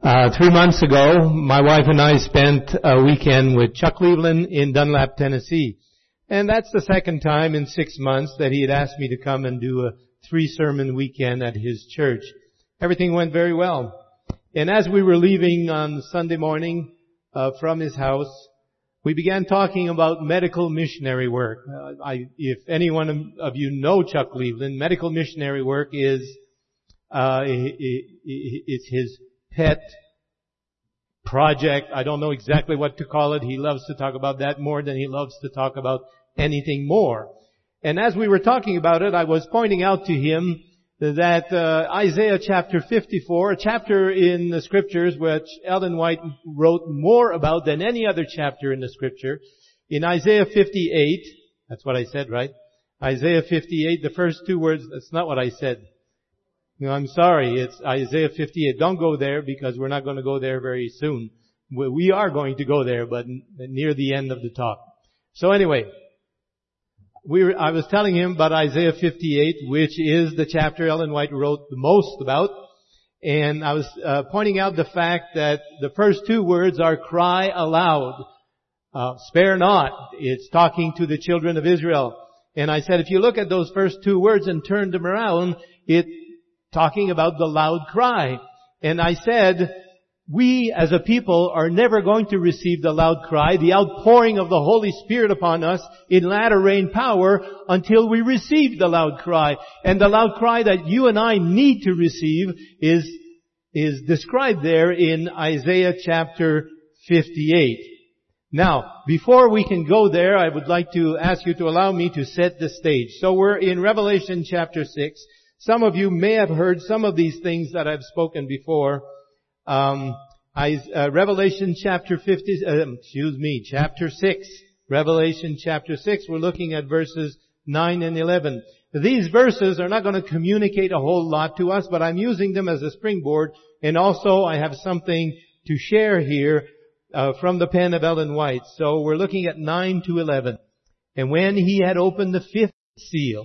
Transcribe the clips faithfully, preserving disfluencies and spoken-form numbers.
Uh, three months ago, my wife and I spent a weekend with Chuck Cleveland in Dunlap, Tennessee. And that's the second time in six months that he had asked me to come and do a three-sermon weekend at his church. Everything went very well. And as we were leaving on Sunday morning uh, from his house, we began talking about medical missionary work. Uh, I, if anyone of you know Chuck Cleveland, medical missionary work is uh, it, it, it's his pet project. I don't know exactly what to call it. He loves to talk about that more than he loves to talk about anything more. And as we were talking about it, I was pointing out to him that uh, Isaiah chapter fifty-four, a chapter in the scriptures which Ellen White wrote more about than any other chapter in the scripture. In Isaiah fifty-eight, that's what I said, right? Isaiah fifty-eight, the first two words, that's not what I said. No, I'm sorry, it's Isaiah fifty-eight. Don't go there because we're not going to go there very soon. We are going to go there, but near the end of the talk. So anyway, we were, I was telling him about Isaiah fifty-eight, which is the chapter Ellen White wrote the most about. And I was uh, pointing out the fact that the first two words are cry aloud. Uh, spare not. It's talking to the children of Israel. And I said, if you look at those first two words and turn them around, it talking about the loud cry. And I said, we as a people are never going to receive the loud cry, the outpouring of the Holy Spirit upon us in latter rain power until we receive the loud cry. And the loud cry that you and I need to receive is, is described there in Isaiah chapter fifty-eight. Now, before we can go there, I would like to ask you to allow me to set the stage. So we're in Revelation chapter six. Some of you may have heard some of these things that I've spoken before. Um, I, uh, Revelation chapter fifty, uh, excuse me, chapter six. Revelation chapter six. We're looking at verses nine and eleven. These verses are not going to communicate a whole lot to us, but I'm using them as a springboard. And also, I have something to share here uh, from the pen of Ellen White. So we're looking at nine to eleven. And when he had opened the fifth seal,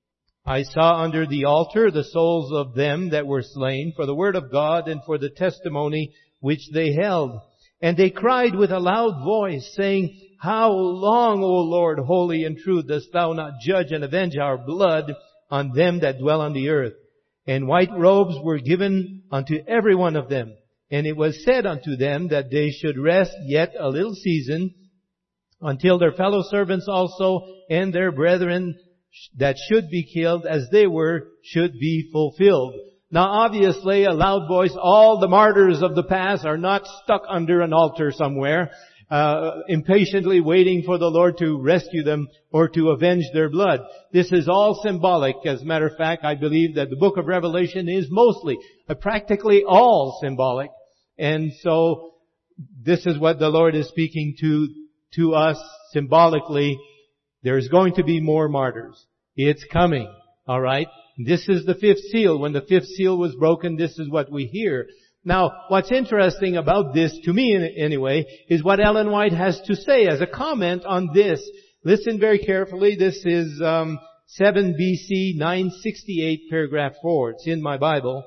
I saw under the altar the souls of them that were slain for the word of God and for the testimony which they held. And they cried with a loud voice, saying, How long, O Lord, holy and true, dost thou not judge and avenge our blood on them that dwell on the earth? And white robes were given unto every one of them. And it was said unto them that they should rest yet a little season until their fellow servants also and their brethren that should be killed as they were should be fulfilled. Now obviously a loud voice, all the martyrs of the past are not stuck under an altar somewhere, uh, impatiently waiting for the Lord to rescue them or to avenge their blood. This is all symbolic. As a matter of fact, I believe that the book of Revelation is mostly, uh, practically all symbolic. And so this is what the Lord is speaking to, to us symbolically. There's going to be more martyrs. It's coming. Alright? This is the fifth seal. When the fifth seal was broken, this is what we hear. Now, what's interesting about this, to me anyway, is what Ellen White has to say as a comment on this. Listen very carefully. This is um, seven B C nine sixty-eight, paragraph four. It's in my Bible.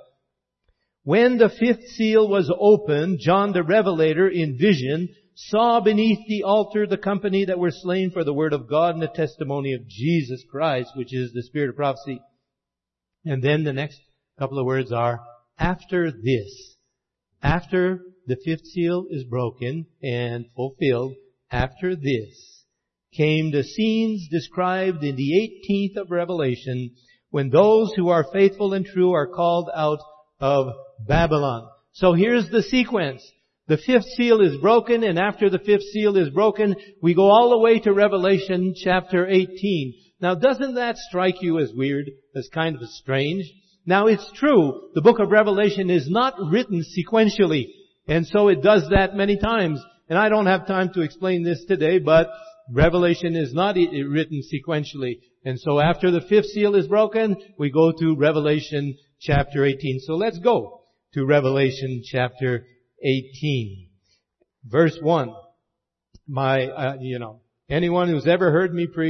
When the fifth seal was opened, John the Revelator in vision saw beneath the altar the company that were slain for the word of God and the testimony of Jesus Christ, which is the spirit of prophecy. And then the next couple of words are, after this. After the fifth seal is broken and fulfilled, after this came the scenes described in the eighteenth of Revelation, when those who are faithful and true are called out of Babylon. So here's the sequence. The fifth seal is broken, and after the fifth seal is broken, we go all the way to Revelation chapter eighteen. Now, doesn't that strike you as weird, as kind of strange? Now, it's true, the book of Revelation is not written sequentially, and so it does that many times. And I don't have time to explain this today, but Revelation is not written sequentially. And so after the fifth seal is broken, we go to Revelation chapter eighteen. So let's go to Revelation chapter eighteen. Verse one. My, uh, you know, anyone who's ever heard me preach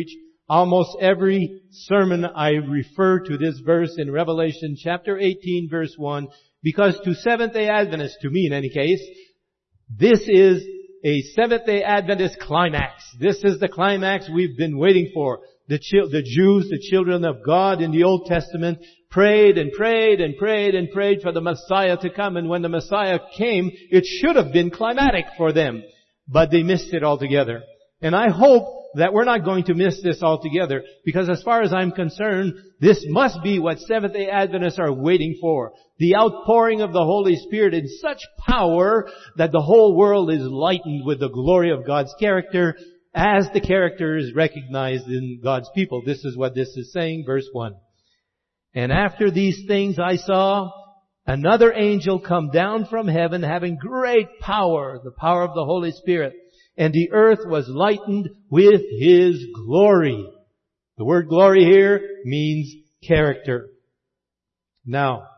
Almost every sermon I refer to this verse in Revelation chapter eighteen verse one, because to Seventh-day Adventists, to me in any case, this is a Seventh-day Adventist climax. This is the climax we've been waiting for. The, chil- the Jews, the children of God in the Old Testament, prayed and prayed and prayed and prayed for the Messiah to come. And when the Messiah came, it should have been climatic for them. But they missed it altogether. And I hope that we're not going to miss this altogether, because as far as I'm concerned, this must be what Seventh-day Adventists are waiting for. The outpouring of the Holy Spirit in such power that the whole world is lightened with the glory of God's character, as the character is recognized in God's people. This is what this is saying, verse one. And after these things I saw another angel come down from heaven, having great power, the power of the Holy Spirit. And the earth was lightened with His glory. The word glory here means character. Now,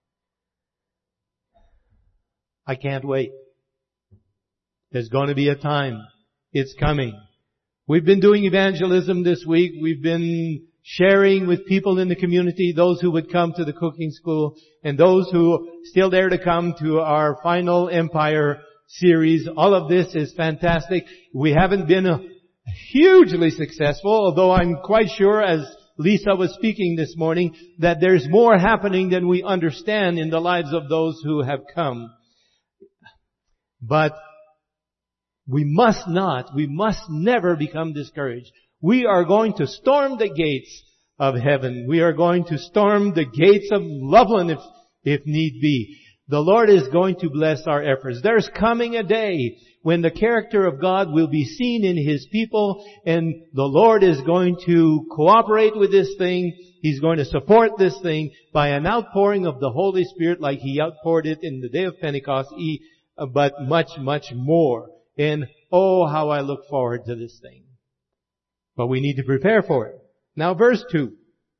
I can't wait. There's going to be a time. It's coming. We've been doing evangelism this week. We've been sharing with people in the community, those who would come to the cooking school, and those who still dare to come to our final Empire series. All of this is fantastic. We haven't been uh, hugely successful, although I'm quite sure, as Lisa was speaking this morning, that there's more happening than we understand in the lives of those who have come. But we must not, we must never become discouraged. We are going to storm the gates of heaven. We are going to storm the gates of Loveland if, if need be. The Lord is going to bless our efforts. There's coming a day when the character of God will be seen in His people, and the Lord is going to cooperate with this thing. He's going to support this thing by an outpouring of the Holy Spirit like He outpoured it in the day of Pentecost, but much, much more. And oh, how I look forward to this thing. But we need to prepare for it. Now verse two.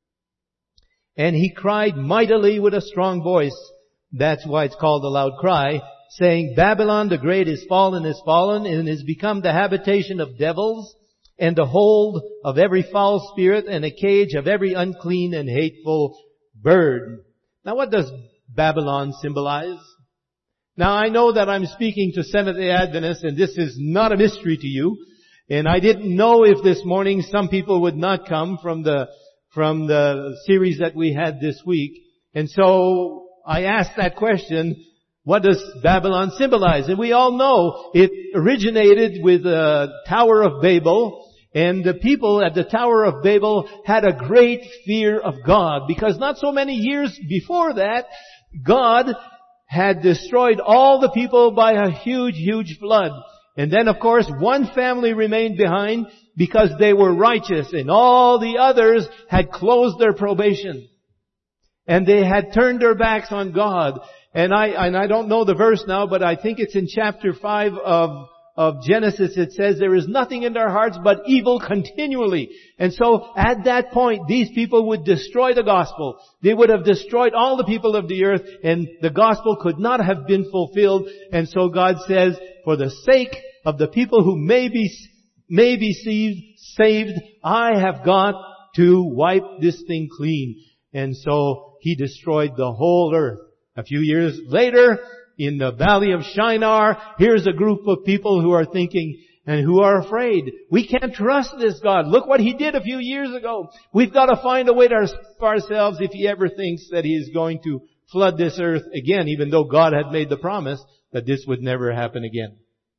And he cried mightily with a strong voice. That's why it's called a loud cry, saying, Babylon the great is fallen, is fallen, and is become the habitation of devils, and the hold of every foul spirit, and a cage of every unclean and hateful bird. Now what does Babylon symbolize? Now I know that I'm speaking to Seventh-day Adventists, and this is not a mystery to you. And I didn't know if this morning some people would not come from the, from the series that we had this week. And so I asked that question, what does Babylon symbolize? And we all know it originated with the Tower of Babel, and the people at the Tower of Babel had a great fear of God, because not so many years before that, God had destroyed all the people by a huge, huge flood. And then, of course, one family remained behind because they were righteous, and all the others had closed their probation. And they had turned their backs on God. And I, and I don't know the verse now, but I think it's in chapter five of, of Genesis. It says, there is nothing in their hearts but evil continually. And so at that point, these people would destroy the gospel. They would have destroyed all the people of the earth, and the gospel could not have been fulfilled. And so God says, for the sake of the people who may be, may be saved, saved, I have got to wipe this thing clean. And so He destroyed the whole earth. A few years later, in the valley of Shinar, here's a group of people who are thinking and who are afraid. We can't trust this God. Look what He did a few years ago. We've got to find a way to for ourselves if He ever thinks that He is going to flood this earth again, even though God had made the promise that this would never happen again.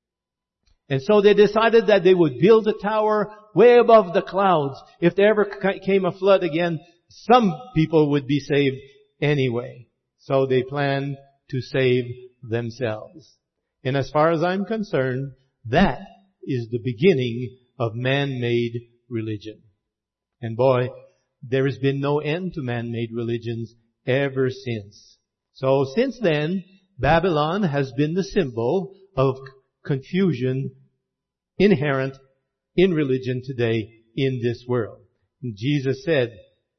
And so they decided that they would build a tower way above the clouds. If there ever came a flood again, some people would be saved anyway. So they planned to save themselves. And as far as I'm concerned, that is the beginning of man-made religion. And boy, there has been no end to man-made religions ever since. So since then, Babylon has been the symbol of confusion inherent in religion today in this world. And Jesus said,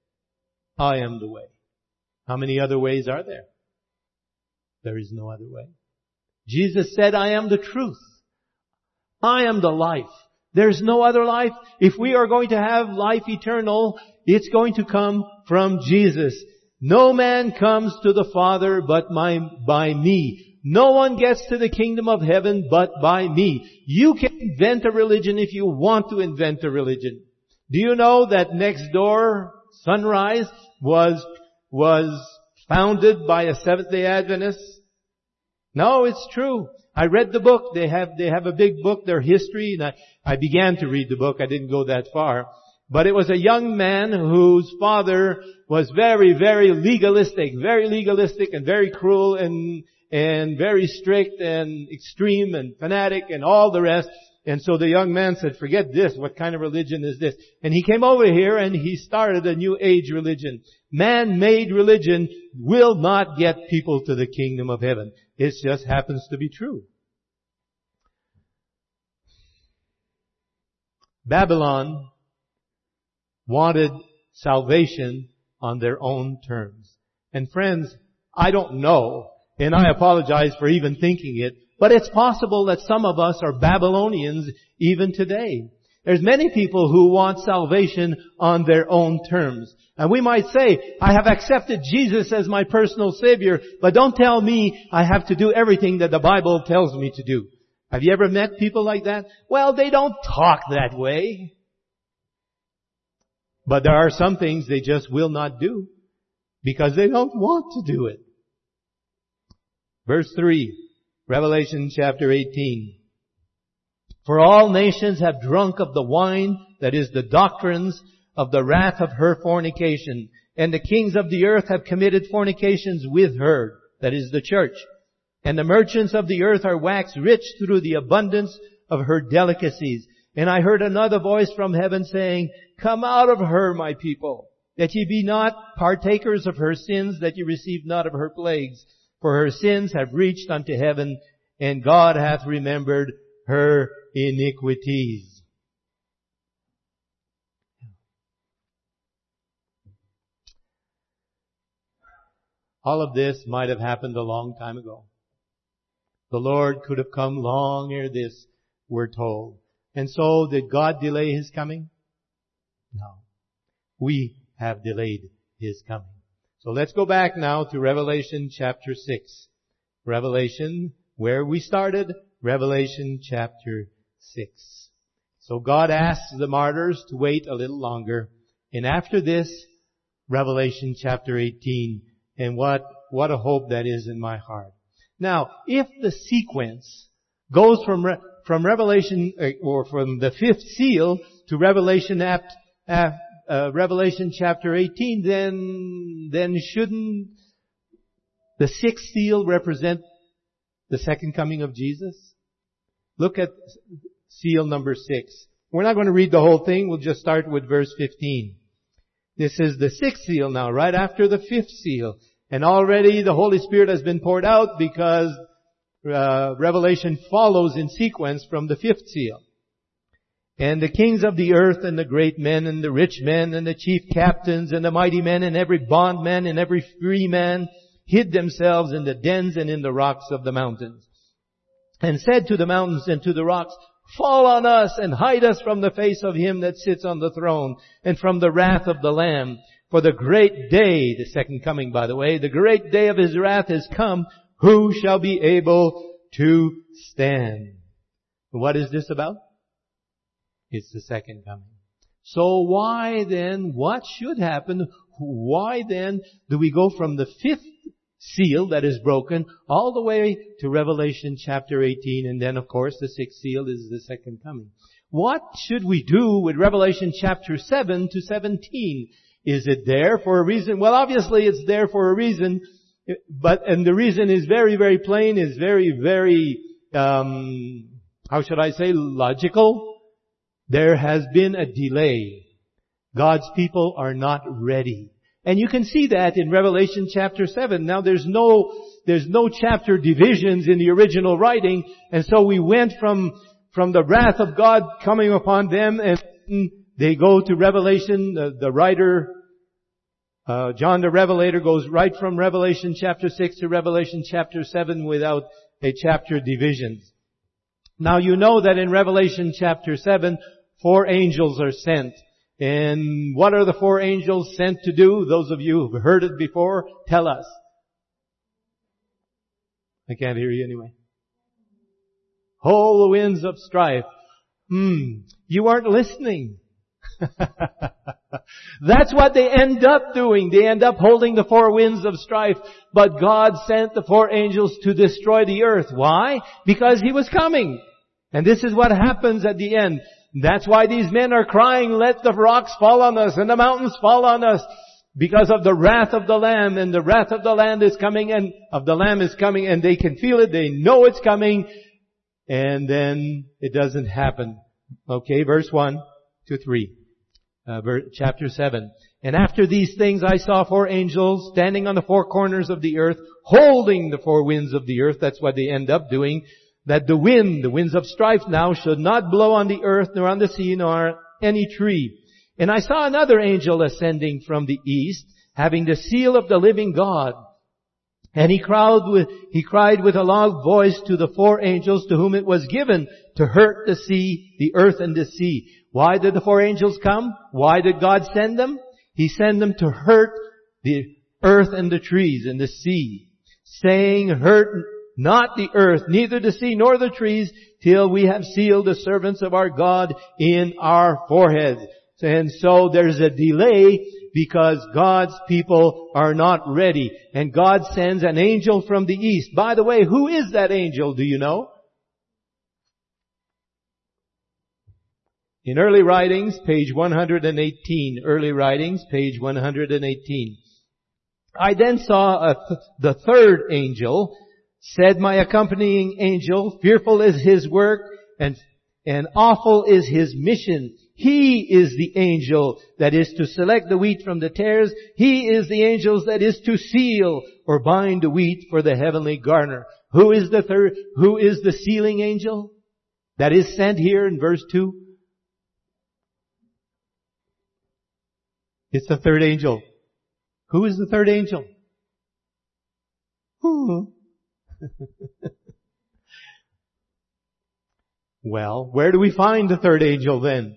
I am the way. How many other ways are there? There is no other way. Jesus said, I am the truth. I am the life. There's no other life. If we are going to have life eternal, it's going to come from Jesus. No man comes to the Father but my, by me. No one gets to the kingdom of heaven but by me. You can invent a religion if you want to invent a religion. Do you know that next door, Sunrise, was, was founded by a Seventh-day Adventist? No, it's true. I read the book. They have, they have a big book, their history, and I, I began to read the book. I didn't go that far. But it was a young man whose father was very, very legalistic, very legalistic and very cruel and, and very strict and extreme and fanatic and all the rest. And so the young man said, forget this. What kind of religion is this? And he came over here and he started a new age religion. Man-made religion will not get people to the kingdom of heaven. It just happens to be true. Babylon wanted salvation on their own terms. And friends, I don't know, and I apologize for even thinking it, but it's possible that some of us are Babylonians even today. There's many people who want salvation on their own terms. And we might say, I have accepted Jesus as my personal Savior, but don't tell me I have to do everything that the Bible tells me to do. Have you ever met people like that? Well, they don't talk that way. But there are some things they just will not do because they don't want to do it. Verse three, Revelation chapter eighteen. For all nations have drunk of the wine, that is the doctrines of the wrath of her fornication. And the kings of the earth have committed fornications with her, that is the church. And the merchants of the earth are waxed rich through the abundance of her delicacies. And I heard another voice from heaven saying, Come out of her, my people, that ye be not partakers of her sins, that ye receive not of her plagues. For her sins have reached unto heaven, and God hath remembered her iniquities. All of this might have happened a long time ago. The Lord could have come long ere this, we're told. And so, did God delay His coming? No. We have delayed His coming. So let's go back now to Revelation chapter six. Revelation, where we started, Revelation chapter six. So God asks the martyrs to wait a little longer. And after this, Revelation chapter eighteen. And what, what a hope that is in my heart. Now, if the sequence goes from, from Revelation, or from the fifth seal to Revelation apt, uh, uh, Revelation chapter eighteen, then, then shouldn't the sixth seal represent the second coming of Jesus? Look at seal number six. We're not going to read the whole thing. We'll just start with verse fifteen. This is the sixth seal now, right after the fifth seal. And already the Holy Spirit has been poured out because uh, Revelation follows in sequence from the fifth seal. And the kings of the earth and the great men and the rich men and the chief captains and the mighty men and every bondman and every free man hid themselves in the dens and in the rocks of the mountains. And said to the mountains and to the rocks, Fall on us and hide us from the face of Him that sits on the throne and from the wrath of the Lamb. For the great day, the second coming by the way, the great day of His wrath has come. Who shall be able to stand? What is this about? It's the second coming. So why then, what should happen? Why then do we go from the fifth seal that is broken all the way to Revelation chapter eighteen, and then of course the sixth seal is the second coming? What should we do with Revelation chapter seven to seventeen? Is it there for a reason? Well, obviously it's there for a reason, but, and the reason is very, very plain, is very, very, um, how should I say, logical. There has been a delay. God's people are not ready. And you can see that in Revelation chapter seven. Now there's no, there's no chapter divisions in the original writing, and so we went from, from the wrath of God coming upon them, and they go to Revelation, the, the writer, uh, John the Revelator goes right from Revelation chapter six to Revelation chapter seven without a chapter division. Now you know that in Revelation chapter seven, four angels are sent. And what are the four angels sent to do? Those of you who've heard it before, tell us. I can't hear you anyway. Hold the winds of strife. Hmm, you aren't listening. That's what they end up doing. They end up holding the four winds of strife. But God sent the four angels to destroy the earth. Why? Because He was coming. And this is what happens at the end. That's why these men are crying, let the rocks fall on us and the mountains fall on us. Because of the wrath of the Lamb, and the wrath of the Lamb is coming, and of the Lamb is coming, and they can feel it, they know it's coming, and then it doesn't happen. Okay, verse one to three. Uh, chapter seven. And after these things I saw four angels standing on the four corners of the earth, holding the four winds of the earth. That's what they end up doing. That the wind, the winds of strife now, should not blow on the earth, nor on the sea, nor any tree. And I saw another angel ascending from the east, having the seal of the living God. And he cried with, he cried with a loud voice to the four angels to whom it was given to hurt the sea, the earth and the sea. Why did the four angels come? Why did God send them? He sent them to hurt the earth and the trees and the sea, saying, hurt not the earth, neither the sea nor the trees, till we have sealed the servants of our God in our foreheads. And so there's a delay because God's people are not ready. And God sends an angel from the east. By the way, who is that angel? Do you know? In Early Writings, page one hundred eighteen. Early Writings, page one hundred eighteen. I then saw a th- the third angel, said my accompanying angel, fearful is his work and, and awful is his mission. He is the angel that is to select the wheat from the tares. He is the angel that is to seal or bind the wheat for the heavenly garner. Who is the third, who is the sealing angel that is sent here in verse two? It's the third angel. Who is the third angel? Who? Well, where do we find the third angel then?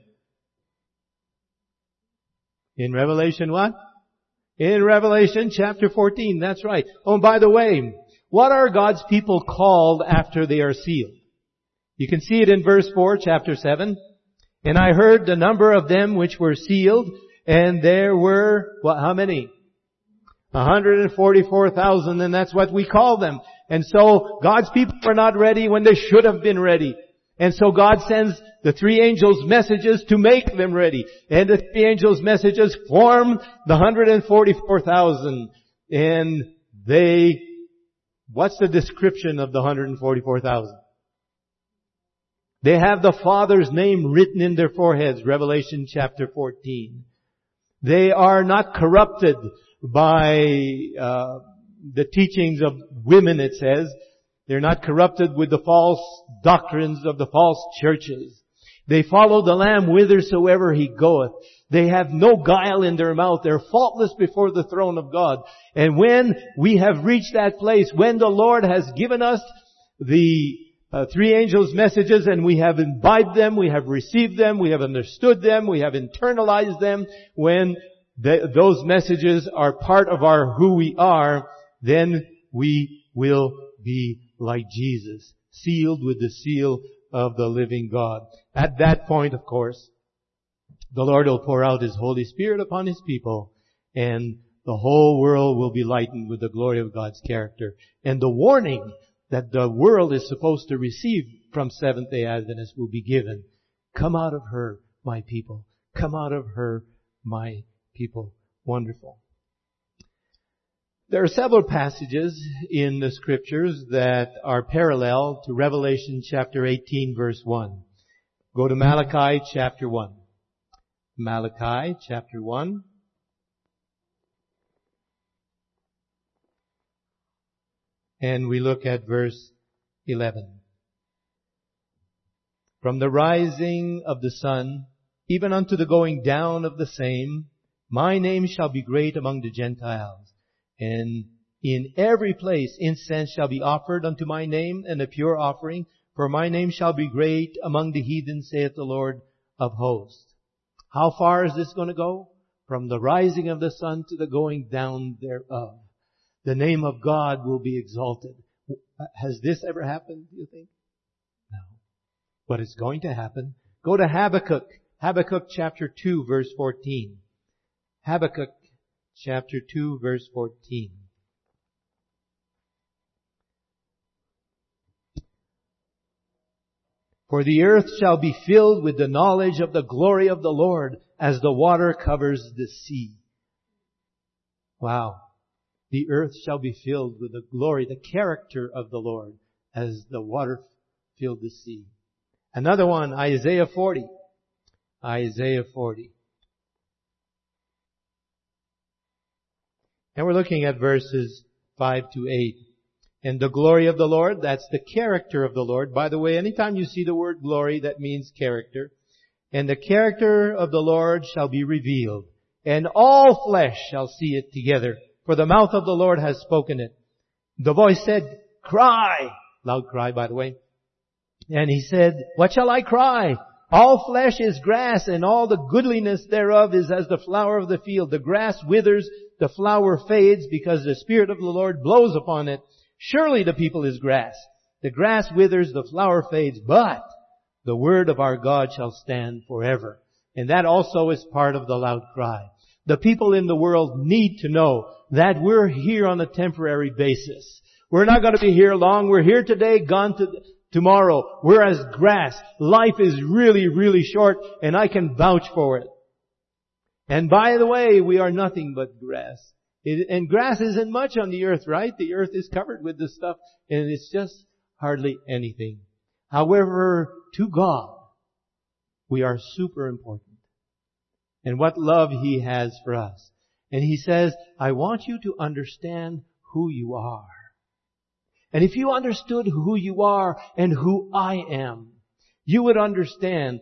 In Revelation what? In Revelation chapter fourteen, that's right. Oh, by the way, what are God's people called after they are sealed? You can see it in verse four, chapter seven. And I heard the number of them which were sealed, and there were, what, how many? one hundred forty-four thousand, and that's what we call them. And so God's people were not ready when they should have been ready. And so God sends the three angels' messages to make them ready. And the three angels' messages form the one hundred forty-four thousand. And they, what's the description of the one hundred forty-four thousand? They have the Father's name written in their foreheads, Revelation chapter fourteen. They are not corrupted by uh, the teachings of women, it says. They're not corrupted with the false doctrines of the false churches. They follow the Lamb whithersoever He goeth. They have no guile in their mouth. They're faultless before the throne of God. And when we have reached that place, when the Lord has given us the uh, three angels' messages and we have imbibed them, we have received them, we have understood them, we have internalized them, when the, those messages are part of our who we are, then we will be like Jesus, sealed with the seal of the living God. At that point, of course, the Lord will pour out His Holy Spirit upon His people, and the whole world will be lightened with the glory of God's character. And the warning that the world is supposed to receive from Seventh-day Adventists will be given. Come out of her, my people. Come out of her, my people. Wonderful. There are several passages in the Scriptures that are parallel to Revelation chapter eighteen, verse one. Go to Malachi chapter one. Malachi chapter one. And we look at verse eleven. From the rising of the sun, even unto the going down of the same, my name shall be great among the Gentiles. And in every place incense shall be offered unto my name, and a pure offering. For my name shall be great among the heathen, saith the Lord of hosts. How far is this going to go? From the rising of the sun to the going down thereof. The name of God will be exalted. Has this ever happened, do you think? No. But it's going to happen. Go to Habakkuk. Habakkuk chapter two, verse fourteen. Habakkuk chapter two, verse fourteen. For the earth shall be filled with the knowledge of the glory of the Lord as the water covers the sea. Wow. The earth shall be filled with the glory, the character of the Lord as the water filled the sea. Another one, Isaiah forty. Isaiah forty. And we're looking at verses five to eight. And the glory of the Lord, that's the character of the Lord. By the way, anytime you see the word glory, that means character. And the character of the Lord shall be revealed, and all flesh shall see it together. For the mouth of the Lord has spoken it. The voice said, cry. Loud cry, by the way. And he said, what shall I cry? All flesh is grass, and all the goodliness thereof is as the flower of the field. The grass withers, the flower fades, because the Spirit of the Lord blows upon it. Surely the people is grass. The grass withers, the flower fades, but the word of our God shall stand forever. And that also is part of the loud cry. The people in the world need to know that we're here on a temporary basis. We're not going to be here long. We're here today, gone to tomorrow. We're as grass. Life is really, really short, and I can vouch for it. And by the way, we are nothing but grass. It, and grass isn't much on the earth, right? The earth is covered with this stuff, and it's just hardly anything. However, to God, we are super important. And what love He has for us. And He says, I want you to understand who you are. And if you understood who you are and who I am, you would understand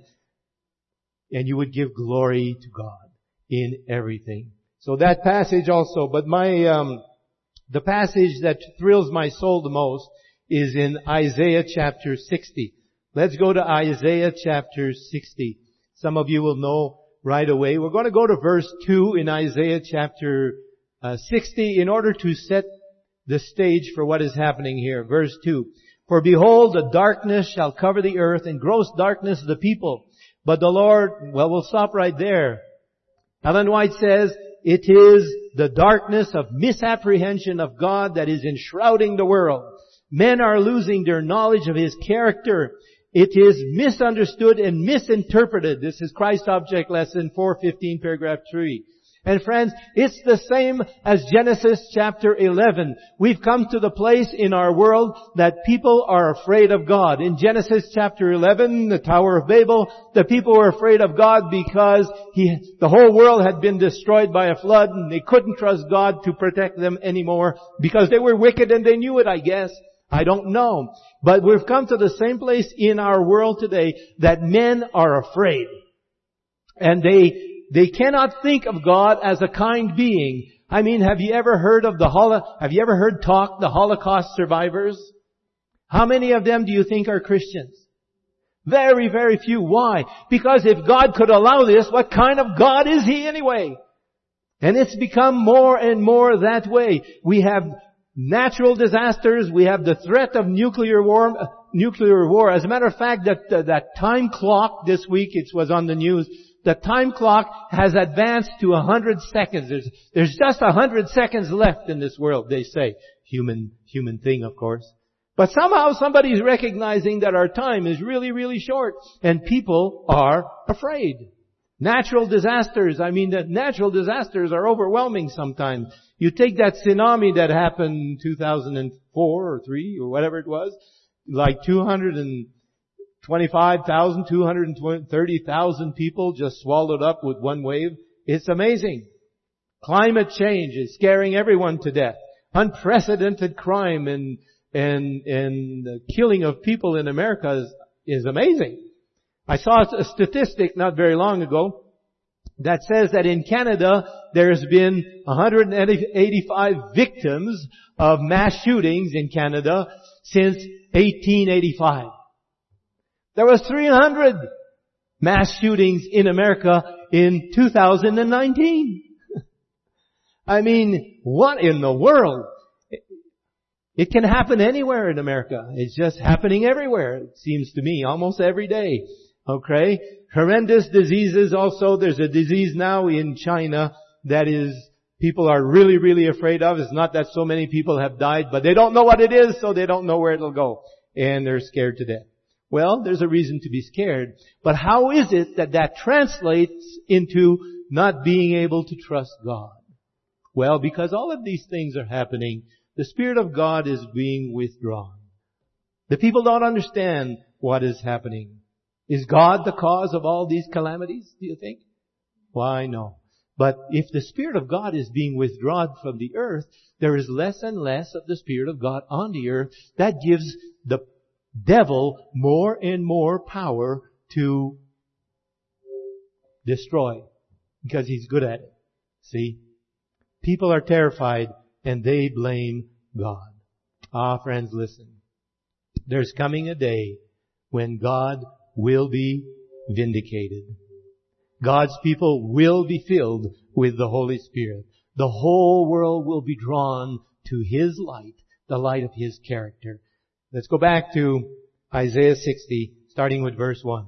and you would give glory to God in everything. So that passage also, but my, um, the passage that thrills my soul the most is in Isaiah chapter sixty. Let's go to Isaiah chapter sixty. Some of you will know right away. We're going to go to verse two in Isaiah chapter uh, sixty in order to set the stage for what is happening here. Verse two. For behold, the darkness shall cover the earth, and gross darkness the people. But the Lord, well, we'll stop right there. Ellen White says, it is the darkness of misapprehension of God that is enshrouding the world. Men are losing their knowledge of His character. It is misunderstood and misinterpreted. This is Christ Object Lesson four fifteen, paragraph three. And friends, it's the same as Genesis chapter eleven. We've come to the place in our world that people are afraid of God. In Genesis chapter eleven, the Tower of Babel, the people were afraid of God because he, the whole world had been destroyed by a flood, and they couldn't trust God to protect them anymore because they were wicked and they knew it, I guess. I don't know. But we've come to the same place in our world today that men are afraid. And they They cannot think of God as a kind being. I mean, have you ever heard of the holo- have you ever heard talk the Holocaust survivors? How many of them do you think are Christians? Very, very few. Why? Because if God could allow this, what kind of God is He anyway? And it's become more and more that way. We have natural disasters. We have the threat of nuclear war. Nuclear war. As a matter of fact, that uh, that time clock this week, it was on the news. The time clock has advanced to a hundred seconds. There's, there's just a hundred seconds left in this world, they say. Human, human thing, of course. But somehow somebody's recognizing that our time is really, really short. And people are afraid. Natural disasters, I mean, the natural disasters are overwhelming sometimes. You take that tsunami that happened in two thousand four or three or whatever it was, like two hundred twenty-five thousand, two hundred thirty thousand people just swallowed up with one wave. It's amazing. Climate change is scaring everyone to death. Unprecedented crime and, and, and the killing of people in America is, is amazing. I saw a statistic not very long ago that says that in Canada there's been one hundred eighty-five victims of mass shootings in Canada since eighteen eighty-five. There was three hundred mass shootings in America in two thousand nineteen. I mean, what in the world? It can happen anywhere in America. It's just happening everywhere, it seems to me, almost every day. Okay? Horrendous diseases also. There's a disease now in China that is, people are really, really afraid of. It's not that so many people have died, but they don't know what it is, so they don't know where it'll go. And they're scared to death. Well, there's a reason to be scared. But how is it that that translates into not being able to trust God? Well, because all of these things are happening, the Spirit of God is being withdrawn. The people don't understand what is happening. Is God the cause of all these calamities, do you think? Why, no. But if the Spirit of God is being withdrawn from the earth, there is less and less of the Spirit of God on the earth. That gives the devil more and more power to destroy, because he's good at it. See? People are terrified and they blame God. Ah, friends, listen. There's coming a day when God will be vindicated. God's people will be filled with the Holy Spirit. The whole world will be drawn to His light, the light of His character. Let's go back to Isaiah sixty, starting with verse one.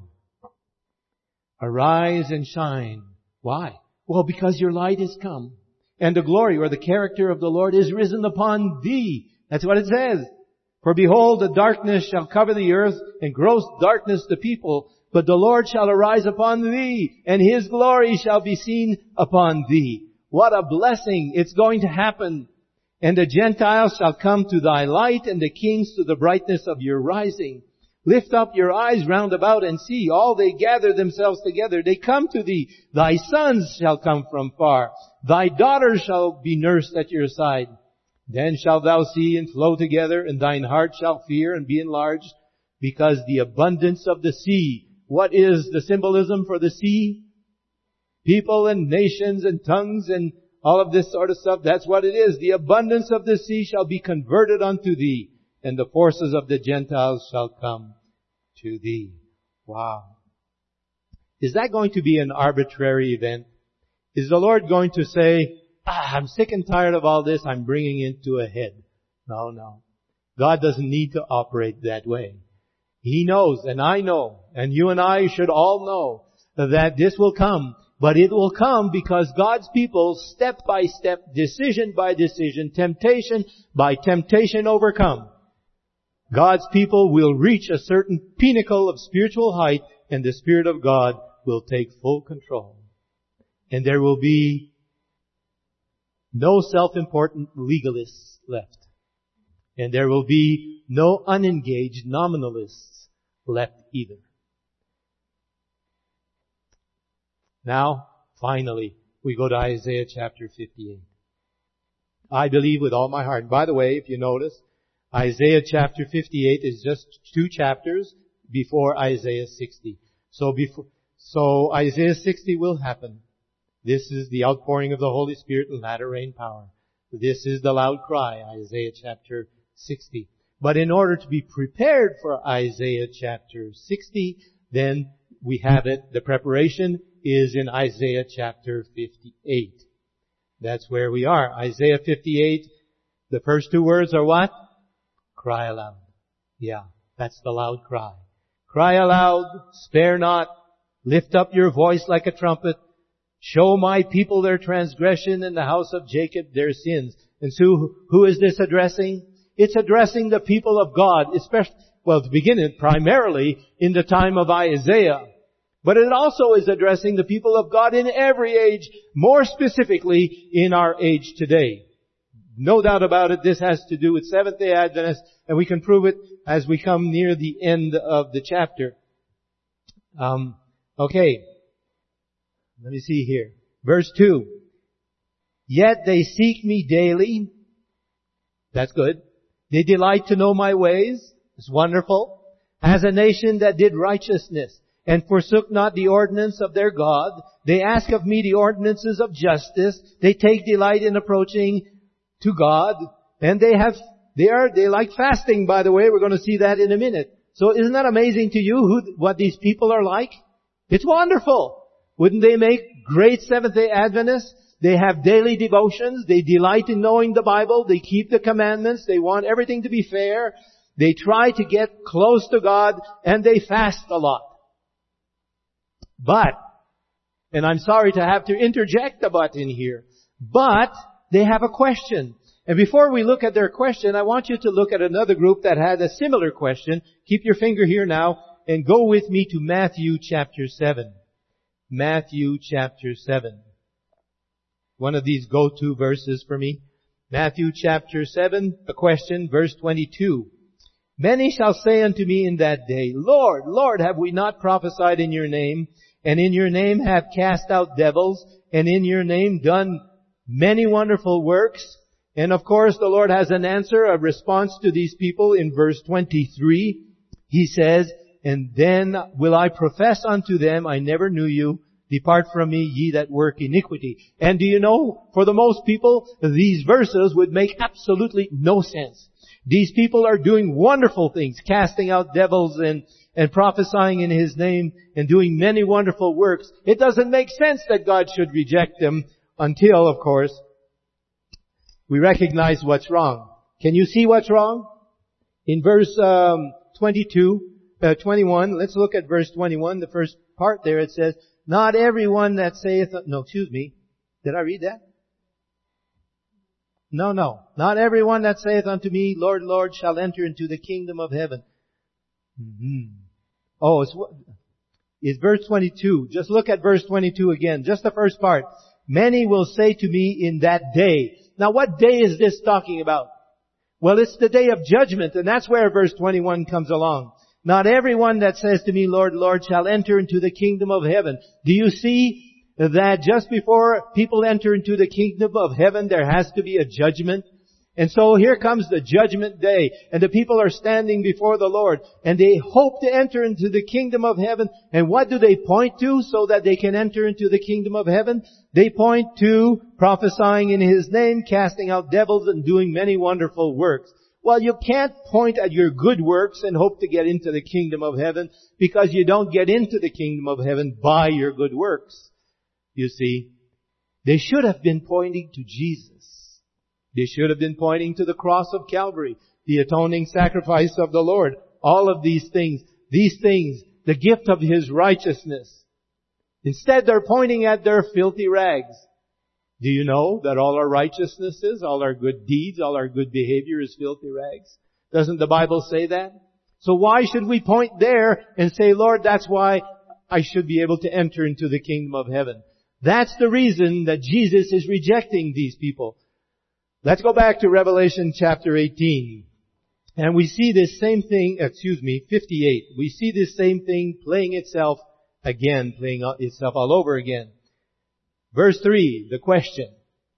Arise and shine. Why? Well, because your light is come, and the glory or the character of the Lord is risen upon thee. That's what it says. For behold, the darkness shall cover the earth, and gross darkness the people. But the Lord shall arise upon thee, and His glory shall be seen upon thee. What a blessing! It's going to happen. And the Gentiles shall come to thy light, and the kings to the brightness of your rising. Lift up your eyes round about and see. All they gather themselves together. They come to thee. Thy sons shall come from far. Thy daughters shall be nursed at your side. Then shalt thou see and flow together, and thine heart shall fear and be enlarged, because the abundance of the sea. What is the symbolism for the sea? People and nations and tongues and all of this sort of stuff. That's what it is. The abundance of the sea shall be converted unto thee, and the forces of the Gentiles shall come to thee. Wow. Is that going to be an arbitrary event? Is the Lord going to say, ah, I'm sick and tired of all this, I'm bringing it to a head? No, no. God doesn't need to operate that way. He knows, and I know, and you and I should all know, that this will come. But it will come because God's people, step by step, decision by decision, temptation by temptation overcome. God's people will reach a certain pinnacle of spiritual height, and the Spirit of God will take full control. And there will be no self-important legalists left. And there will be no unengaged nominalists left either. Now, finally, we go to Isaiah chapter fifty-eight. I believe with all my heart. And by the way, if you notice, Isaiah chapter fifty-eight is just two chapters before Isaiah sixty. So before, so Isaiah sixty will happen. This is the outpouring of the Holy Spirit and latter rain power. This is the loud cry, Isaiah chapter sixty. But in order to be prepared for Isaiah chapter sixty, then we have it, the preparation is in Isaiah chapter fifty-eight. That's where we are. Isaiah fifty-eight, the first two words are what? Cry aloud. Yeah, that's the loud cry. Cry aloud, spare not, lift up your voice like a trumpet. Show my people their transgression and the house of Jacob their sins. And so who is this addressing? It's addressing the people of God, especially, well, to begin it, primarily in the time of Isaiah. But it also is addressing the people of God in every age, more specifically in our age today. No doubt about it, this has to do with Seventh-day Adventists, and we can prove it as we come near the end of the chapter. Um, okay. Let me see here. Verse two. Yet they seek me daily. That's good. They delight to know my ways. It's wonderful. As a nation that did righteousness, and forsook not the ordinance of their God. They ask of me the ordinances of justice. They take delight in approaching to God. And they have, they are, they like fasting, by the way. We're going to see that in a minute. So isn't that amazing to you who, what these people are like? It's wonderful. Wouldn't they make great Seventh-day Adventists? They have daily devotions. They delight in knowing the Bible. They keep the commandments. They want everything to be fair. They try to get close to God, and they fast a lot. But, and I'm sorry to have to interject a but in here, but they have a question. And before we look at their question, I want you to look at another group that had a similar question. Keep your finger here now and go with me to Matthew chapter seven. Matthew chapter seven. One of these go-to verses for me. Matthew chapter seven, a question, verse twenty-two. Many shall say unto me in that day, Lord, Lord, have we not prophesied in your name, and in your name have cast out devils, and in your name done many wonderful works? And of course, the Lord has an answer, a response to these people in verse twenty-three. He says, And then will I profess unto them, I never knew you. Depart from me, ye that work iniquity. And do you know, for the most people, these verses would make absolutely no sense. These people are doing wonderful things, casting out devils and, and prophesying in His name and doing many wonderful works. It doesn't make sense that God should reject them until, of course, we recognize what's wrong. Can you see what's wrong? In verse um, twenty-two, uh, twenty-one, let's look at verse twenty-one, the first part there. It says, Not everyone that saith, no, excuse me, did I read that? No, no. Not everyone that saith unto me, Lord, Lord, shall enter into the kingdom of heaven. Mm-hmm. Oh, it's, it's verse twenty-two. Just look at verse twenty-two again. Just the first part. Many will say to me in that day. Now what day is this talking about? Well, it's the day of judgment, and that's where verse twenty-one comes along. Not everyone that says to me, Lord, Lord, shall enter into the kingdom of heaven. Do you see that just before people enter into the kingdom of heaven, there has to be a judgment? And so here comes the judgment day, and the people are standing before the Lord, and they hope to enter into the kingdom of heaven. And what do they point to so that they can enter into the kingdom of heaven? They point to prophesying in His name, casting out devils, and doing many wonderful works. Well, you can't point at your good works and hope to get into the kingdom of heaven, because you don't get into the kingdom of heaven by your good works. You see, they should have been pointing to Jesus. They should have been pointing to the cross of Calvary, the atoning sacrifice of the Lord. All of these things, these things, the gift of His righteousness. Instead, they're pointing at their filthy rags. Do you know that all our righteousnesses, all our good deeds, all our good behavior is filthy rags? Doesn't the Bible say that? So why should we point there and say, Lord, that's why I should be able to enter into the kingdom of heaven? That's the reason that Jesus is rejecting these people. Let's go back to Revelation chapter eighteen. And we see this same thing, excuse me, fifty-eight. We see this same thing playing itself again, playing itself all over again. Verse three, the question.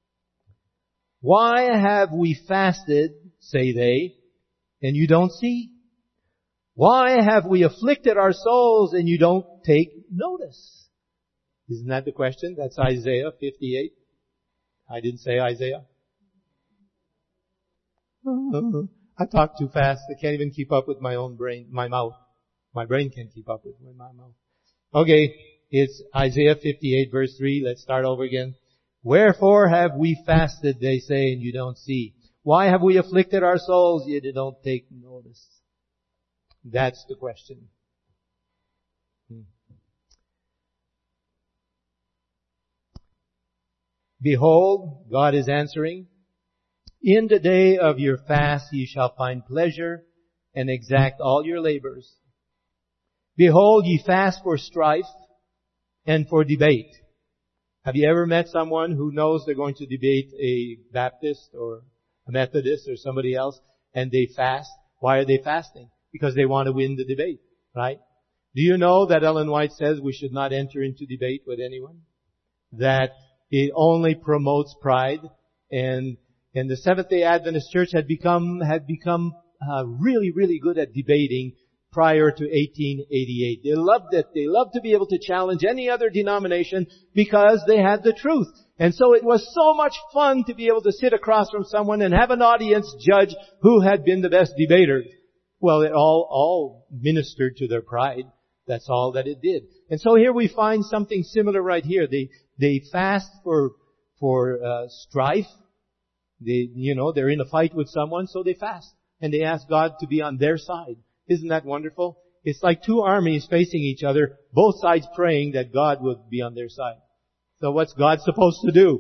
Why have we fasted, say they, and you don't see? Why have we afflicted our souls and you don't take notice? Isn't that the question? That's Isaiah fifty-eight. I didn't say Isaiah. I talk too fast. I can't even keep up with my own brain, my mouth. My brain can't keep up with my mouth. Okay, it's Isaiah fifty-eight verse three. Let's start over again. Wherefore have we fasted, they say, and you don't see? Why have we afflicted our souls, yet you don't take notice? That's the question. Hmm. Behold, God is answering, in the day of your fast ye shall find pleasure and exact all your labors. Behold, ye fast for strife and for debate. Have you ever met someone who knows they're going to debate a Baptist or a Methodist or somebody else, and they fast? Why are they fasting? Because they want to win the debate, right? Do you know that Ellen White says we should not enter into debate with anyone? That it only promotes pride, and and the Seventh-day Adventist Church had become had become uh, really, really good at debating prior to eighteen eighty-eight. They loved it. They loved to be able to challenge any other denomination because they had the truth. And so it was so much fun to be able to sit across from someone and have an audience judge who had been the best debater. Well, it all, all ministered to their pride. That's all that it did. And so here we find something similar right here. They, they fast for, for, uh, strife. They, you know, they're in a fight with someone, so they fast. And they ask God to be on their side. Isn't that wonderful? It's like two armies facing each other, both sides praying that God would be on their side. So what's God supposed to do?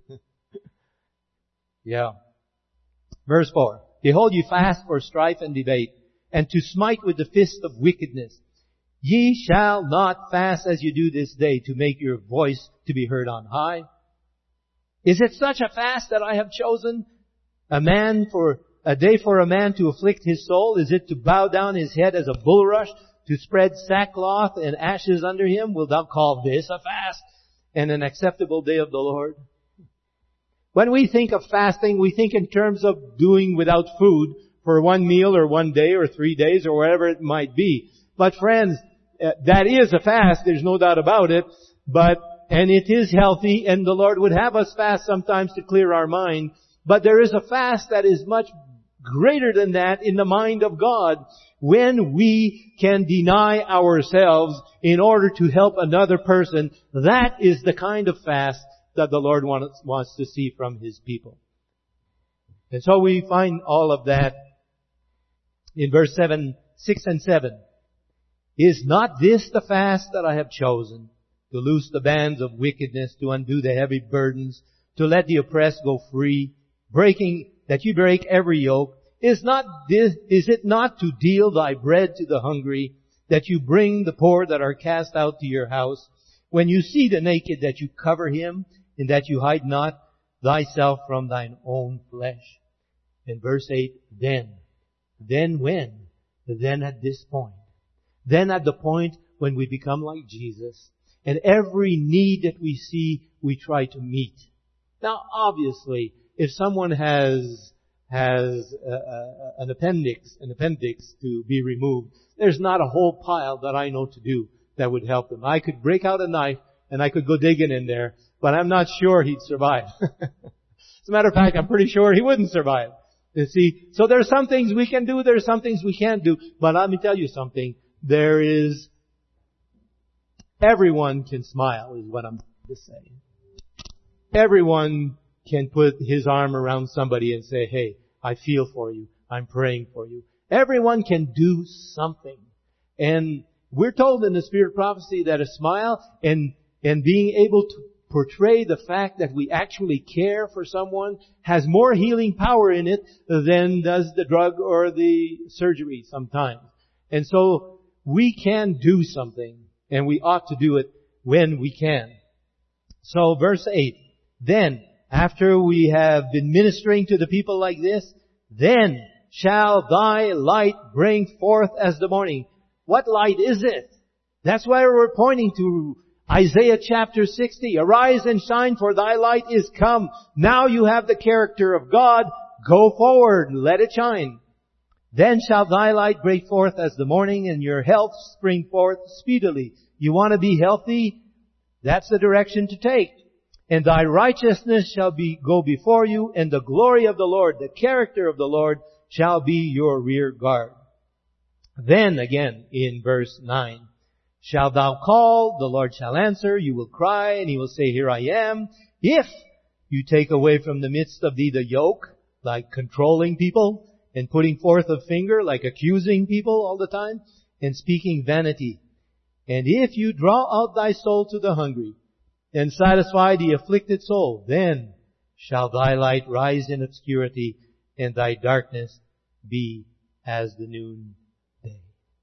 Yeah. Verse four. Behold, you fast for strife and debate, and to smite with the fist of wickedness. Ye shall not fast as you do this day to make your voice to be heard on high. Is it such a fast that I have chosen? A man for, a day for a man to afflict his soul? Is it to bow down his head as a bulrush, to spread sackcloth and ashes under him? Wilt thou call this a fast and an acceptable day of the Lord? When we think of fasting, we think in terms of doing without food for one meal or one day or three days or whatever it might be. But friends, that is a fast, there's no doubt about it, but, and it is healthy, and the Lord would have us fast sometimes to clear our mind, but there is a fast that is much greater than that in the mind of God, when we can deny ourselves in order to help another person. That is the kind of fast that the Lord wants, wants to see from His people. And so we find all of that in verse seven, six and seven. Is not this the fast that I have chosen? To loose the bands of wickedness, to undo the heavy burdens, to let the oppressed go free, breaking, that you break every yoke. Is not this, is it not to deal thy bread to the hungry, that you bring the poor that are cast out to your house? When you see the naked, that you cover him, and that you hide not thyself from thine own flesh. In verse eight, then. Then when? Then at this point. Then at the point when we become like Jesus, and every need that we see, we try to meet. Now, obviously, if someone has has uh, uh, an appendix, an appendix to be removed, there's not a whole pile that I know to do that would help them. I could break out a knife and I could go digging in there, but I'm not sure he'd survive. As a matter of fact, I'm pretty sure he wouldn't survive. You see, so there's some things we can do, there's some things we can't do, but let me tell you something. There is, everyone can smile is what I'm just saying. Everyone can put his arm around somebody and say, hey, I feel for you. I'm praying for you. Everyone can do something. And we're told in the Spirit Prophecy that a smile and, and being able to portray the fact that we actually care for someone has more healing power in it than does the drug or the surgery sometimes. And so we can do something, and we ought to do it when we can. So verse eight, then, after we have been ministering to the people like this, then shall thy light bring forth as the morning. What light is it? That's why we're pointing to Isaiah chapter sixty. Arise and shine, for thy light is come. Now you have the character of God. Go forward, let it shine. Then shall thy light break forth as the morning, and your health spring forth speedily. You want to be healthy? That's the direction to take. And thy righteousness shall be go before you, and the glory of the Lord, the character of the Lord, shall be your rear guard. Then again, in verse nine, shalt thou call, the Lord shall answer, you will cry, and He will say, here I am. If you take away from the midst of thee the yoke, like controlling people, and putting forth a finger, like accusing people all the time, and speaking vanity. And if you draw out thy soul to the hungry, and satisfy the afflicted soul, then shall thy light rise in obscurity, and thy darkness be as the noonday.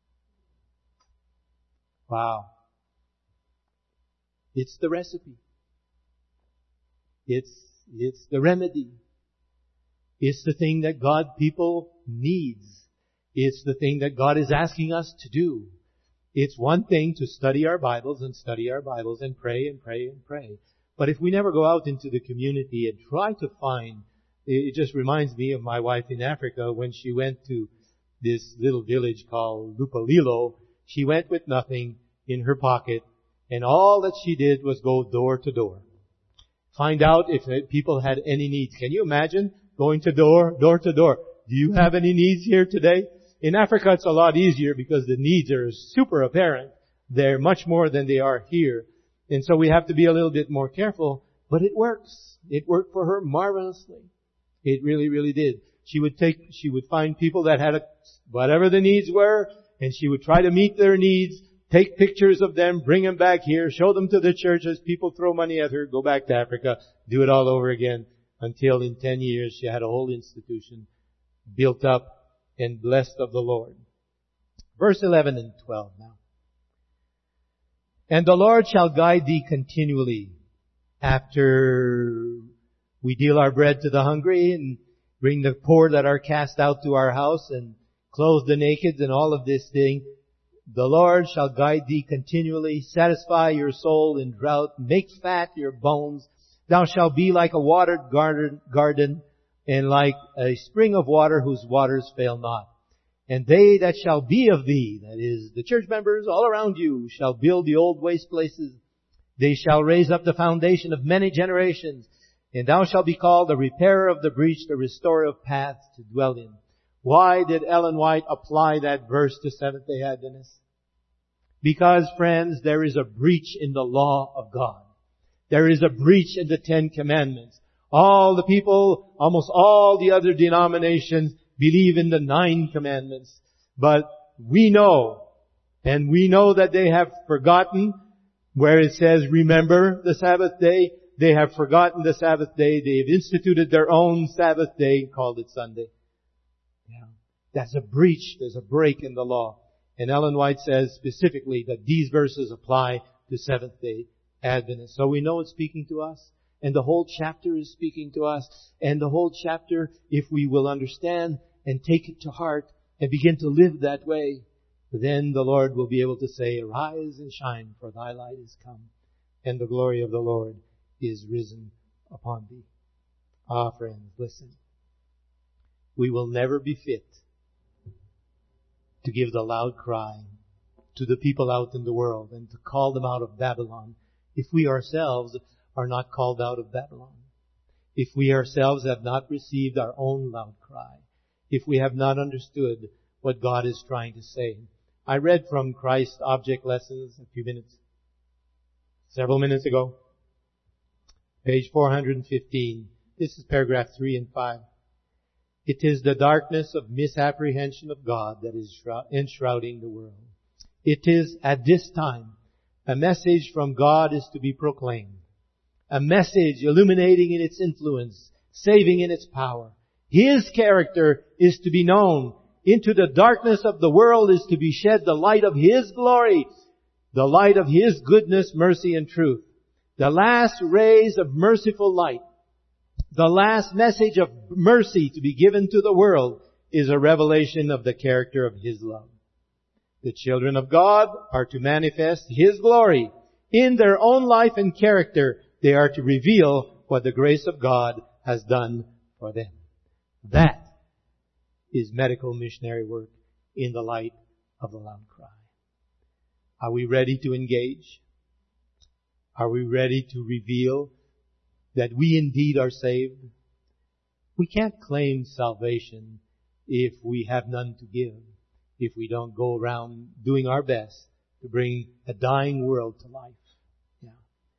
Wow. It's the recipe. It's, it's the remedy. It's the thing that God people needs. It's the thing that God is asking us to do. It's one thing to study our Bibles and study our Bibles and pray and pray and pray. But if we never go out into the community and try to find, it just reminds me of my wife in Africa when she went to this little village called Lupalilo. She went with nothing in her pocket, and all that she did was go door to door. Find out if people had any needs. Can you imagine going to door, door to door? Do you have any needs here today? In Africa, it's a lot easier because the needs are super apparent. They're much more than they are here. And so we have to be a little bit more careful. But it works. It worked for her marvelously. It really, really did. She would take, she would find people that had a, whatever the needs were, and she would try to meet their needs, take pictures of them, bring them back here, show them to the churches. People throw money at her, go back to Africa, do it all over again, until in ten years she had a whole institution built up and blessed of the Lord. Verse eleven and twelve now. And the Lord shall guide thee continually after we deal our bread to the hungry and bring the poor that are cast out to our house and clothe the naked and all of this thing. The Lord shall guide thee continually, satisfy your soul in drought, make fat your bones. Thou shalt be like a watered garden, garden and like a spring of water whose waters fail not. And they that shall be of thee, that is, the church members all around you, shall build the old waste places. They shall raise up the foundation of many generations. And thou shalt be called the repairer of the breach, the restorer of paths to dwell in. Why did Ellen White apply that verse to Seventh-day Adventists? Because, friends, there is a breach in the law of God. There is a breach in the Ten Commandments. All the people, almost all the other denominations, believe in the nine commandments. But we know, and we know that they have forgotten where it says, remember the Sabbath day. They have forgotten the Sabbath day. They've instituted their own Sabbath day and called it Sunday. Yeah. That's a breach. There's a break in the law. And Ellen White says specifically that these verses apply to Seventh-day Adventists. So we know it's speaking to us. And the whole chapter is speaking to us. And the whole chapter, if we will understand and take it to heart and begin to live that way, then the Lord will be able to say, arise and shine, for thy light is come, and the glory of the Lord is risen upon thee. Ah, friends, listen. We will never be fit to give the loud cry to the people out in the world and to call them out of Babylon if we ourselves are not called out of Babylon. If we ourselves have not received our own loud cry. If we have not understood what God is trying to say. I read from Christ Object Lessons a few minutes, several minutes ago. Page four hundred fifteen. This is paragraph three and five. It is the darkness of misapprehension of God that is enshrouding the world. It is at this time a message from God is to be proclaimed. A message illuminating in its influence, saving in its power. His character is to be known. Into the darkness of the world is to be shed the light of His glory, the light of His goodness, mercy, and truth. The last rays of merciful light, the last message of mercy to be given to the world is a revelation of the character of His love. The children of God are to manifest His glory. In their own life and character, they are to reveal what the grace of God has done for them. That is medical missionary work in the light of the loud cry. Are we ready to engage? Are we ready to reveal that we indeed are saved? We can't claim salvation if we have none to give, if we don't go around doing our best to bring a dying world to life. Yeah.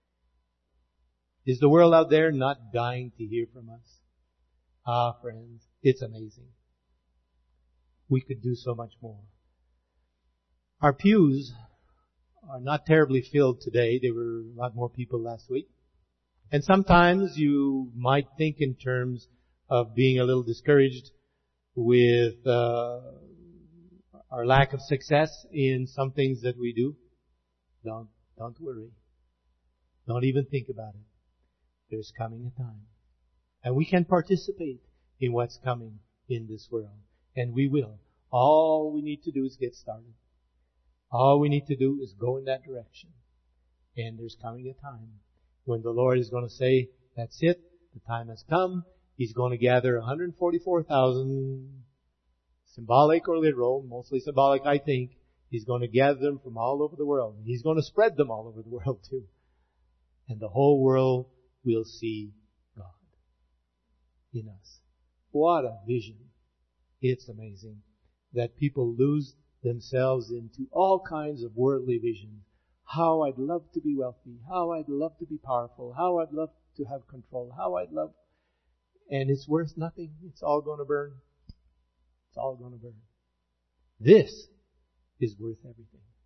Is the world out there not dying to hear from us? Ah, friends, it's amazing. We could do so much more. Our pews are not terribly filled today. There were a lot more people last week. And sometimes you might think in terms of being a little discouraged with uh, our lack of success in some things that we do. Don't, don't worry. Don't even think about it. There's coming a time. And we can participate in what's coming in this world. And we will. All we need to do is get started. All we need to do is go in that direction. And there's coming a time when the Lord is going to say, that's it. The time has come. He's going to gather one hundred forty-four thousand, symbolic or literal, mostly symbolic, I think. He's going to gather them from all over the world. And He's going to spread them all over the world too. And the whole world will see God in us. What a vision. It's amazing. that people lose themselves into all kinds of worldly visions. How I'd love to be wealthy. How I'd love to be powerful. How I'd love to have control. How I'd love... And it's worth nothing. It's all going to burn. It's all going to burn. This is worth everything.